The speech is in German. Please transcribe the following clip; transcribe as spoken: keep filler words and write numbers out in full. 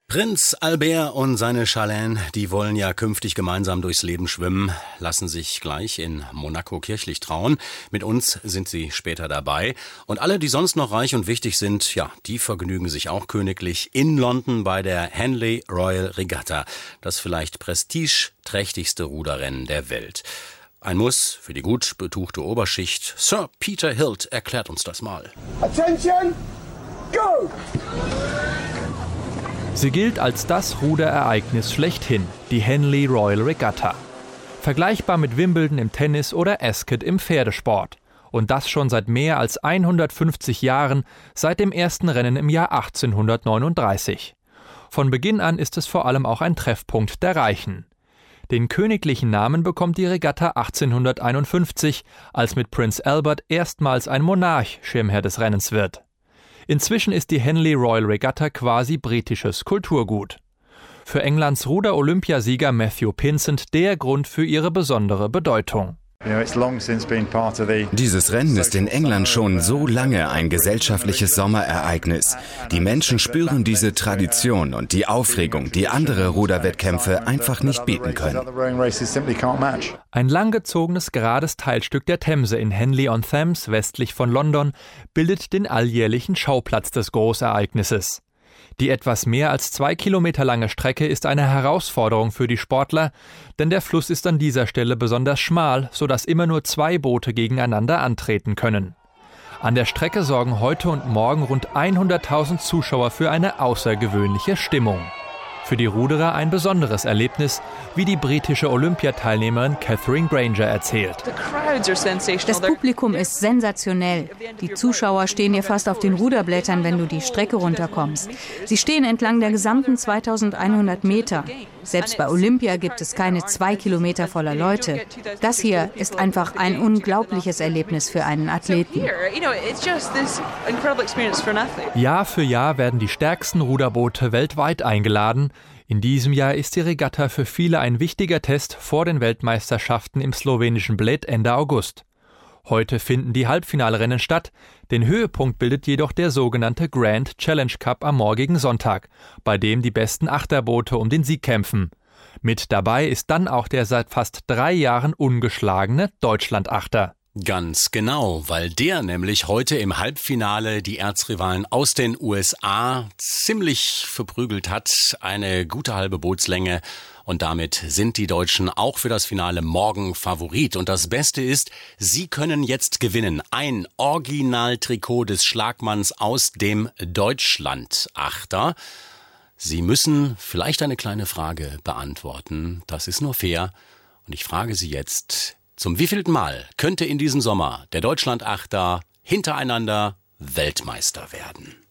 Prinz Albert und seine Charlene, die wollen ja künftig gemeinsam durchs Leben schwimmen, lassen sich gleich in Monaco kirchlich trauen. Mit uns sind sie später dabei. Und alle, die sonst noch reich und wichtig sind, ja, die vergnügen sich auch königlich in London bei der Henley Royal Regatta. Das vielleicht prestigeträchtigste Ruderrennen der Welt. Ein Muss für die gut betuchte Oberschicht. Sir Peter Hilt erklärt uns das mal. Attention, go! Sie gilt als das Ruderereignis schlechthin, die Henley Royal Regatta. Vergleichbar mit Wimbledon im Tennis oder Ascot im Pferdesport. Und das schon seit mehr als hundertfünfzig Jahren, seit dem ersten Rennen im Jahr achtzehnhundertneununddreißig. Von Beginn an ist es vor allem auch ein Treffpunkt der Reichen. Den königlichen Namen bekommt die Regatta achtzehnhunderteinundfünfzig, als mit Prinz Albert erstmals ein Monarch Schirmherr des Rennens wird. Inzwischen ist die Henley Royal Regatta quasi britisches Kulturgut. Für Englands Ruder-Olympiasieger Matthew Pinsent der Grund für ihre besondere Bedeutung. Dieses Rennen ist in England schon so lange ein gesellschaftliches Sommerereignis. Die Menschen spüren diese Tradition und die Aufregung, die andere Ruderwettkämpfe einfach nicht bieten können. Ein langgezogenes, gerades Teilstück der Themse in Henley-on-Thames, westlich von London, bildet den alljährlichen Schauplatz des Großereignisses. Die etwas mehr als zwei Kilometer lange Strecke ist eine Herausforderung für die Sportler, denn der Fluss ist an dieser Stelle besonders schmal, sodass immer nur zwei Boote gegeneinander antreten können. An der Strecke sorgen heute und morgen rund hunderttausend Zuschauer für eine außergewöhnliche Stimmung. Für die Ruderer ein besonderes Erlebnis, wie die britische Olympiateilnehmerin Catherine Granger erzählt. Das Publikum ist sensationell. Die Zuschauer stehen dir fast auf den Ruderblättern, wenn du die Strecke runterkommst. Sie stehen entlang der gesamten zweitausendeinhundert Meter. Selbst bei Olympia gibt es keine zwei Kilometer voller Leute. Das hier ist einfach ein unglaubliches Erlebnis für einen Athleten. Jahr für Jahr werden die stärksten Ruderboote weltweit eingeladen. In diesem Jahr ist die Regatta für viele ein wichtiger Test vor den Weltmeisterschaften im slowenischen Bled Ende August. Heute finden die Halbfinalrennen statt. Den Höhepunkt bildet jedoch der sogenannte Grand Challenge Cup am morgigen Sonntag, bei dem die besten Achterboote um den Sieg kämpfen. Mit dabei ist dann auch der seit fast drei Jahren ungeschlagene Deutschlandachter. Ganz genau, weil der nämlich heute im Halbfinale die Erzrivalen aus den U S A ziemlich verprügelt hat. Eine gute halbe Bootslänge. Und damit sind die Deutschen auch für das Finale morgen Favorit. Und das Beste ist, sie können jetzt gewinnen. Ein Originaltrikot des Schlagmanns aus dem Deutschlandachter. Sie müssen vielleicht eine kleine Frage beantworten. Das ist nur fair. Und ich frage Sie jetzt: Zum wievielten Mal könnte in diesem Sommer der Deutschlandachter hintereinander Weltmeister werden?